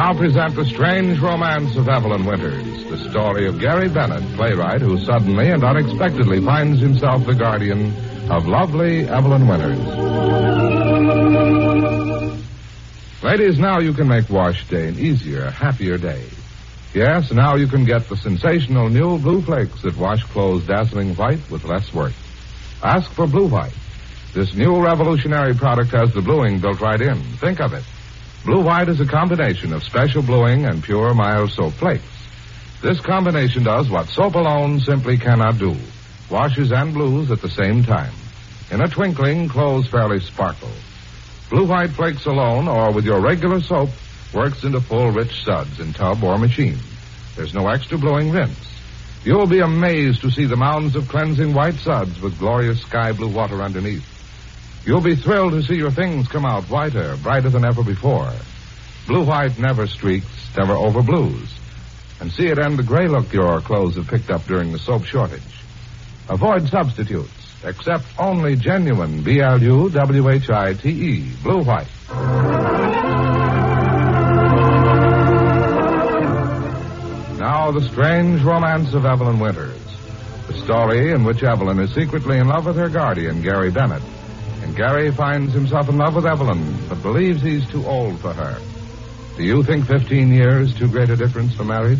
now present The Strange Romance of Evelyn Winters, the story of Gary Bennett, playwright, who suddenly and unexpectedly finds himself the guardian of lovely Evelyn Winters. Ladies, now you can make wash day an easier, happier day. Yes, now you can get the sensational new Blue Flakes that wash clothes dazzling white with less work. Ask for Blue White. This new revolutionary product has the bluing built right in. Think of it. Blue White is a combination of special bluing and pure, mild soap flakes. This combination does what soap alone simply cannot do. Washes and blues at the same time. In a twinkling, clothes fairly sparkle. Blue White flakes alone or with your regular soap works into full, rich suds in tub or machine. There's no extra bluing rinse. You'll be amazed to see the mounds of cleansing white suds with glorious sky blue water underneath. You'll be thrilled to see your things come out whiter, brighter than ever before. Blue White never streaks, never overblues. And see it end the gray look your clothes have picked up during the soap shortage. Avoid substitutes. Accept only genuine BLUWHITE, Blue White. Now, The Strange Romance of Evelyn Winters. The story in which Evelyn is secretly in love with her guardian, Gary Bennett. And Gary finds himself in love with Evelyn, but believes he's too old for her. Do you think 15 years too great a difference for marriage?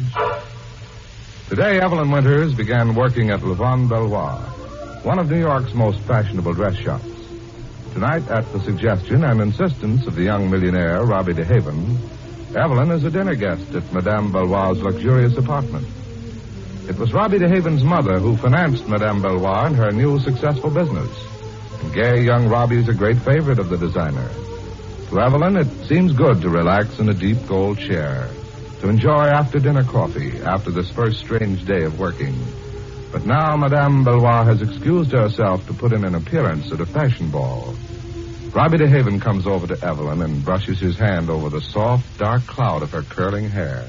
Today, Evelyn Winters began working at Le Bon Belvoir, one of New York's most fashionable dress shops. Tonight, at the suggestion and insistence of the young millionaire, Robbie DeHaven, Evelyn is a dinner guest at Madame Belvoir's luxurious apartment. It was Robbie DeHaven's mother who financed Madame Belvoir in her new successful business. And gay young Robbie's a great favorite of the designer. To Evelyn, it seems good to relax in a deep gold chair, to enjoy after-dinner coffee after this first strange day of working. But now Madame Belvoir has excused herself to put in an appearance at a fashion ball. Robbie DeHaven comes over to Evelyn and brushes his hand over the soft, dark cloud of her curling hair.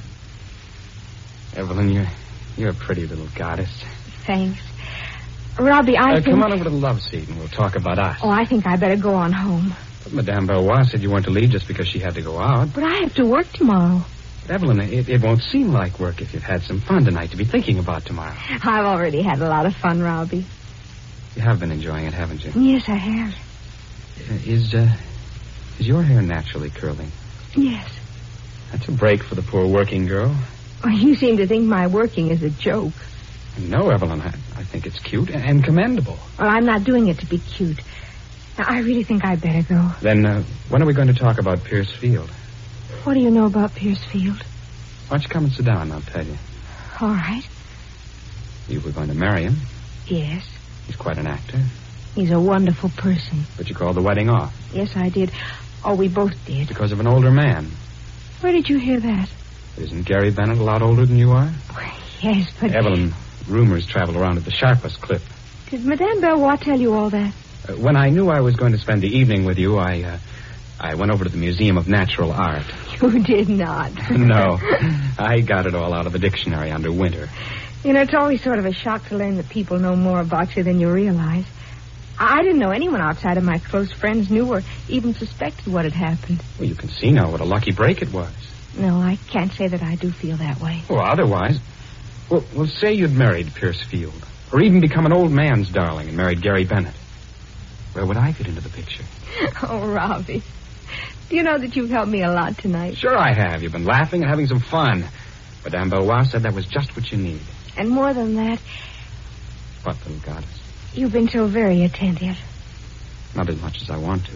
Evelyn, you're a pretty little goddess. Thanks. Robbie, I think... Come on over to the love seat and we'll talk about us. Oh, I think I better go on home. But Madame Belvoir said you weren't to leave just because she had to go out. But I have to work tomorrow. But Evelyn, it won't seem like work if you've had some fun tonight to be thinking about tomorrow. I've already had a lot of fun, Robbie. You have been enjoying it, haven't you? Yes, I have. Is your hair naturally curling? Yes. That's a break for the poor working girl. Well, you seem to think my working is a joke. No, Evelyn, I think it's cute and commendable. Well, I'm not doing it to be cute. I really think I'd better go. Then, when are we going to talk about Pierce Field? What do you know about Pierce Field? Why don't you come and sit down and I'll tell you. All right. You were going to marry him. Yes. He's quite an actor. He's a wonderful person. But you called the wedding off. Yes, I did. Oh, we both did. Because of an older man. Where did you hear that? Isn't Gary Bennett a lot older than you are? Yes, but... Evelyn, rumors travel around at the sharpest clip. Did Madame Belvoir tell you all that? When I knew I was going to spend the evening with you, I went over to the Museum of Natural Art. You did not. No. I got it all out of the dictionary under Winter. You know, it's always sort of a shock to learn that people know more about you than you realize. I didn't know anyone outside of my close friends knew or even suspected what had happened. Well, you can see now what a lucky break it was. No, I can't say that I do feel that way. Well, otherwise... Well, say you'd married Pierce Field. Or even become an old man's darling and married Gary Bennett. Where would I fit into the picture? Oh, Robbie. Do you know that you've helped me a lot tonight? Sure I have. You've been laughing and having some fun. Madame Belvoir said that was just what you need. And more than that... What, little goddess? You've been so very attentive. Not as much as I want to.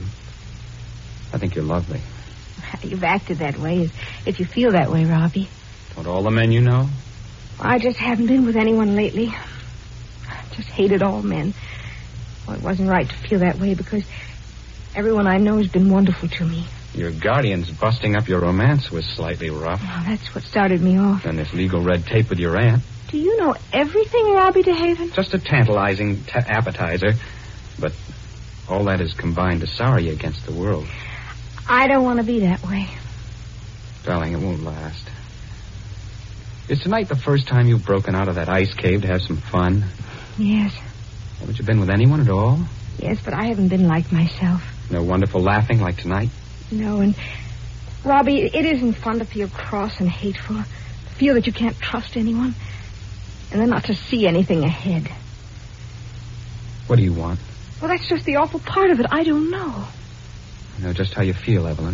I think you're lovely. You've acted that way, if you feel that way, Robbie. Don't all the men you know? I just haven't been with anyone lately. I just hated all men. Well, it wasn't right to feel that way because everyone I know has been wonderful to me. Your guardian's busting up your romance was slightly rough. Well, that's what started me off. And this legal red tape with your aunt. Do you know everything, Robbie DeHaven? Just a tantalizing appetizer. But all that is combined to sour you against the world. I don't want to be that way. Darling, it won't last. Is tonight the first time you've broken out of that ice cave to have some fun? Yes. Haven't you been with anyone at all? Yes, but I haven't been like myself. No wonderful laughing like tonight? No, and Robbie, it isn't fun to feel cross and hateful. To feel that you can't trust anyone. And then not to see anything ahead. What do you want? Well, that's just the awful part of it. I don't know. I know just how you feel, Evelyn.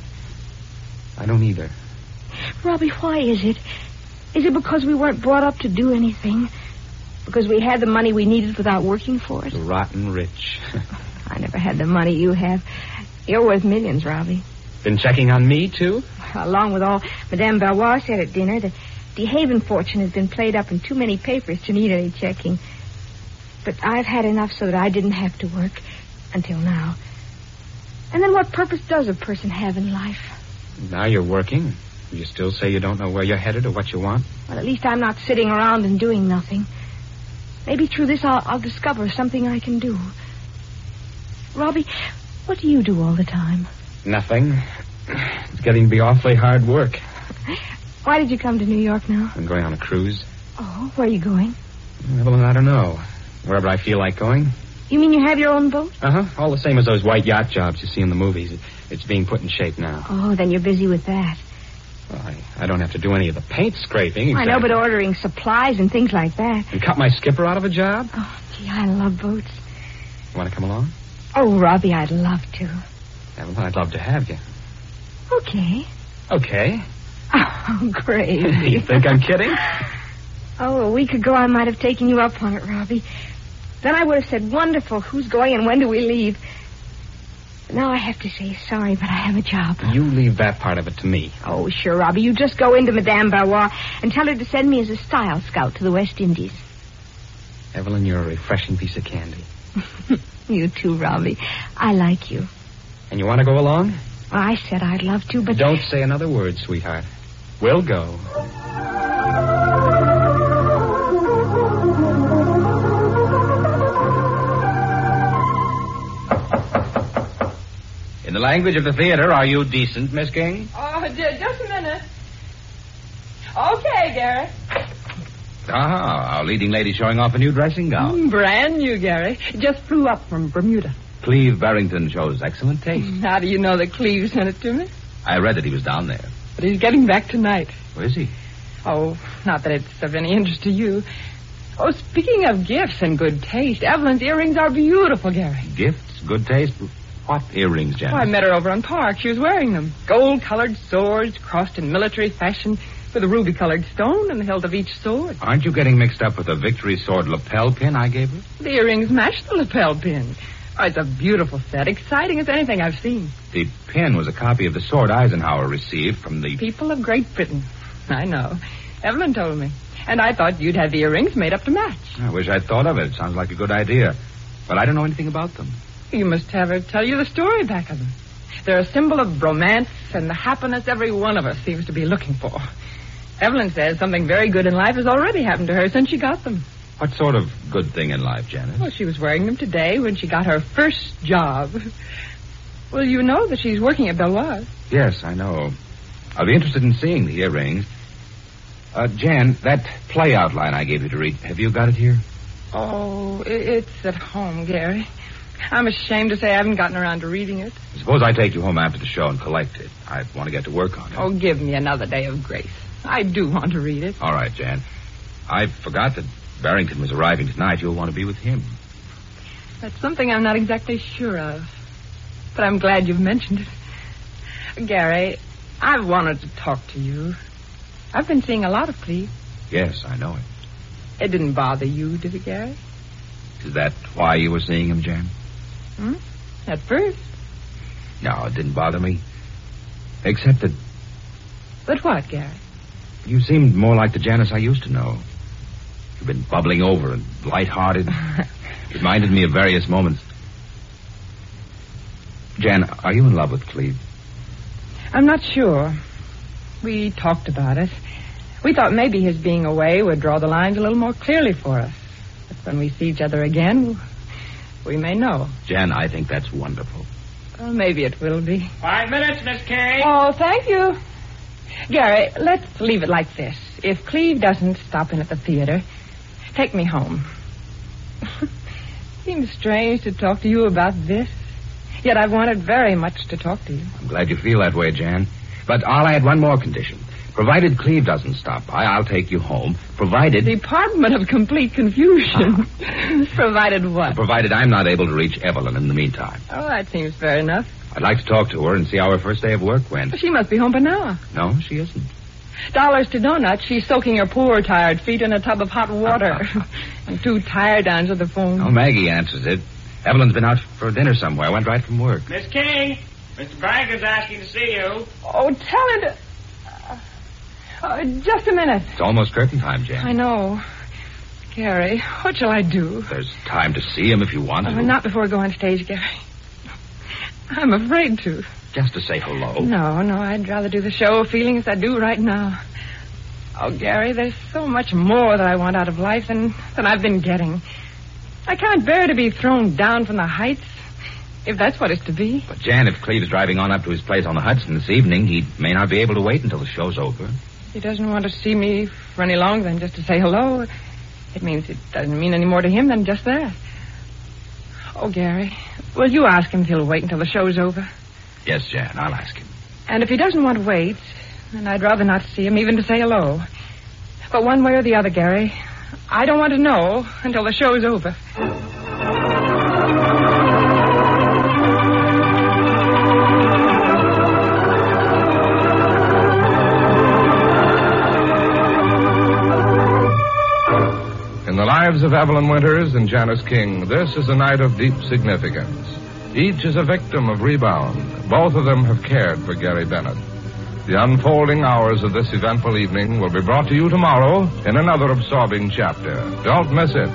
I don't either. Robbie, why is it? Is it because we weren't brought up to do anything? Because we had the money we needed without working for it? Rotten rich. I never had the money you have. You're worth millions, Robbie. Been checking on me, too? Along with all Madame Valois said at dinner, the DeHaven fortune has been played up in too many papers to need any checking. But I've had enough so that I didn't have to work until now. And then what purpose does a person have in life? Now you're working. You still say you don't know where you're headed or what you want? Well, at least I'm not sitting around and doing nothing. Maybe through this I'll discover something I can do. Robbie, what do you do all the time? Nothing. It's getting to be awfully hard work. Why did you come to New York now? I'm going on a cruise. Oh, where are you going? Evelyn, I don't know. Wherever I feel like going. You mean you have your own boat? Uh-huh. All the same as those white yacht jobs you see in the movies. It's being put in shape now. Oh, then you're busy with that. Well, I don't have to do any of the paint scraping. Exactly. I know, but ordering supplies and things like that. And cut my skipper out of a job? Oh, gee, I love boats. You want to come along? Oh, Robbie, I'd love to. Evelyn, I'd love to have you. Okay. Okay. Oh, great. You think I'm kidding? Oh, a week ago I might have taken you up on it, Robbie. Then I would have said, wonderful, who's going and when do we leave? But now I have to say sorry, but I have a job. You leave that part of it to me. Oh, sure, Robbie. You just go into Madame Valois and tell her to send me as a style scout to the West Indies. Evelyn, you're a refreshing piece of candy. You too, Robbie. I like you. And you want to go along? Well, I said I'd love to, but... Don't say another word, sweetheart. We'll go. In the language of the theater, are you decent, Miss King? Oh, just a minute. Okay, Gary. Our leading lady showing off a new dressing gown. Brand new, Gary. Just flew up from Bermuda. Cleve Barrington shows excellent taste. How do you know that Cleve sent it to me? I read that he was down there. But he's getting back tonight. Where is he? Oh, not that it's of any interest to you. Oh, speaking of gifts and good taste, Evelyn's earrings are beautiful, Gary. Gifts? Good taste? What earrings, Janice? Oh, I met her over on Park. She was wearing them. Gold-colored swords crossed in military fashion with a ruby-colored stone in the hilt of each sword. Aren't you getting mixed up with the Victory Sword lapel pin I gave her? The earrings match the lapel pin. Oh, it's a beautiful set, exciting as anything I've seen. The pin was a copy of the sword Eisenhower received from the... People of Great Britain. I know. Evelyn told me. And I thought you'd have the earrings made up to match. I wish I'd thought of it. Sounds like a good idea. But I don't know anything about them. You must have her tell you the story back of them. They're a symbol of romance and the happiness every one of us seems to be looking for. Evelyn says something very good in life has already happened to her since she got them. What sort of good thing in life, Janice? Well, she was wearing them today when she got her first job. Well, you know that she's working at Bellois. Yes, I know. I'll be interested in seeing the earrings. Jan, that play outline I gave you to read, have you got it here? Oh, it's at home, Gary. I'm ashamed to say I haven't gotten around to reading it. Suppose I take you home after the show and collect it. I want to get to work on it. Oh, give me another day of grace. I do want to read it. All right, Jan. I forgot that Barrington was arriving tonight. You'll want to be with him. That's something I'm not exactly sure of. But I'm glad you've mentioned it. Gary, I've wanted to talk to you. I've been seeing a lot of Cleve. Yes, I know it. It didn't bother you, did it, Gary? Is that why you were seeing him, Jan? At first. No, it didn't bother me. Except that... But what, Gary? You seemed more like the Janice I used to know. You've been bubbling over and lighthearted. Reminded me of various moments. Jan, are you in love with Cleve? I'm not sure. We talked about it. We thought maybe his being away would draw the lines a little more clearly for us. But when we see each other again, we may know. Jan, I think that's wonderful. Well, maybe it will be. 5 minutes, Miss King. Oh, thank you. Gary, let's leave it like this. If Cleve doesn't stop in at the theater, take me home. Seems strange to talk to you about this. Yet I've wanted very much to talk to you. I'm glad you feel that way, Jan. But I'll add one more condition. Provided Cleve doesn't stop by, I'll take you home. Provided... Department of complete confusion. Provided what? Provided I'm not able to reach Evelyn in the meantime. Oh, that seems fair enough. I'd like to talk to her and see how her first day of work went. She must be home by now. No, she isn't. $1 to Donut. She's soaking her poor, tired feet in a tub of hot water. I'm too tired to answer the phone. Oh, Maggie answers it. Evelyn's been out for dinner somewhere. Went right from work. Miss King, Mr. Banker's asking to see you. Oh, tell her to... just a minute. It's almost curtain time, Jan. I know. Gary, what shall I do? There's time to see him if you want to. Not before I go on stage, Gary. I'm afraid to. Just to say hello. No, I'd rather do the show feeling as I do right now. Oh, Gary, there's so much more that I want out of life than I've been getting. I can't bear to be thrown down from the heights, if that's what it's to be. But, Jan, if Cleve is driving on up to his place on the Hudson this evening, he may not be able to wait until the show's over. He doesn't want to see me for any longer than just to say hello. It means it doesn't mean any more to him than just that. Oh, Gary, will you ask him if he'll wait until the show's over? Yes, Jan, I'll ask him. And if he doesn't want to wait, then I'd rather not see him even to say hello. But one way or the other, Gary, I don't want to know until the show's over. In the lives of Evelyn Winters and Janice King, this is a night of deep significance. Each is a victim of rebound. Both of them have cared for Gary Bennett. The unfolding hours of this eventful evening will be brought to you tomorrow in another absorbing chapter. Don't miss it.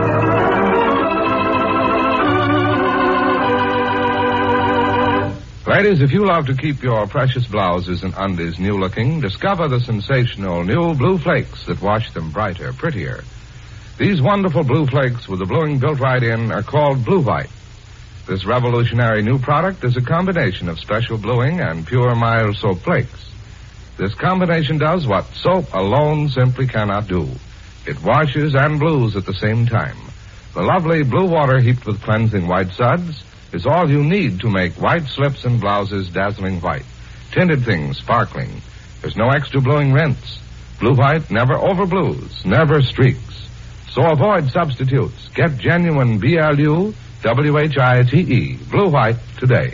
Ladies, if you love to keep your precious blouses and undies new-looking, discover the sensational new Blue Flakes that wash them brighter, prettier. These wonderful Blue Flakes with the bluing built right in are called Blue White. This revolutionary new product is a combination of special bluing and pure mild soap flakes. This combination does what soap alone simply cannot do. It washes and blues at the same time. The lovely blue water heaped with cleansing white suds is all you need to make white slips and blouses dazzling white. Tinted things sparkling. There's no extra bluing rinse. Blue White never overblues, never streaks. So avoid substitutes. Get genuine BLUWHITE Blue White today.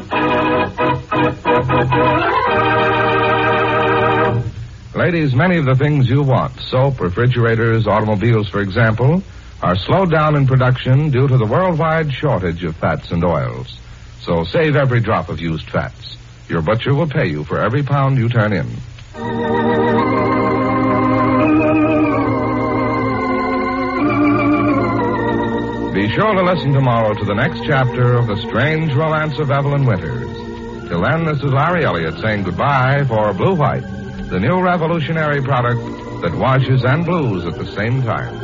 Ladies, many of the things you want, soap, refrigerators, automobiles, for example, are slowed down in production due to the worldwide shortage of fats and oils. So save every drop of used fats. Your butcher will pay you for every pound you turn in. Be sure to listen tomorrow to the next chapter of The Strange Romance of Evelyn Winters. Till then, this is Larry Elliott saying goodbye for Blue White, the new revolutionary product that washes and blues at the same time.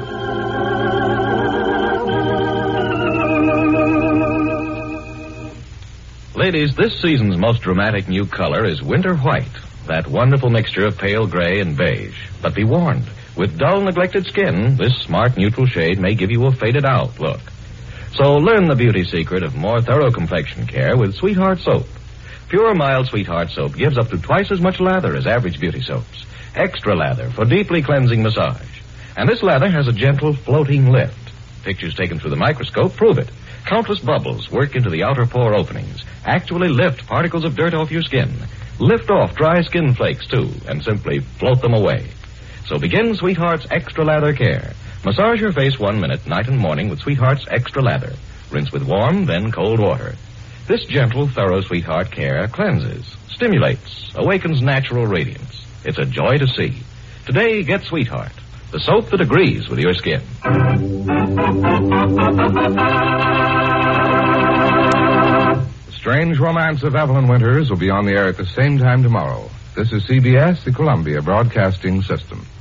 Ladies, this season's most dramatic new color is winter white, that wonderful mixture of pale gray and beige. But be warned, with dull, neglected skin, this smart neutral shade may give you a faded-out look. So learn the beauty secret of more thorough complexion care with Sweetheart Soap. Pure, mild Sweetheart Soap gives up to twice as much lather as average beauty soaps. Extra lather for deeply cleansing massage. And this lather has a gentle, floating lift. Pictures taken through the microscope prove it. Countless bubbles work into the outer pore openings, actually lift particles of dirt off your skin. Lift off dry skin flakes, too, and simply float them away. So begin Sweetheart's Extra Lather Care. Massage your face 1 minute, night and morning, with Sweetheart's Extra Lather. Rinse with warm, then cold water. This gentle, thorough Sweetheart Care cleanses, stimulates, awakens natural radiance. It's a joy to see. Today, get Sweetheart, the soap that agrees with your skin. The Strange Romance of Evelyn Winters will be on the air at the same time tomorrow. This is CBS, the Columbia Broadcasting System.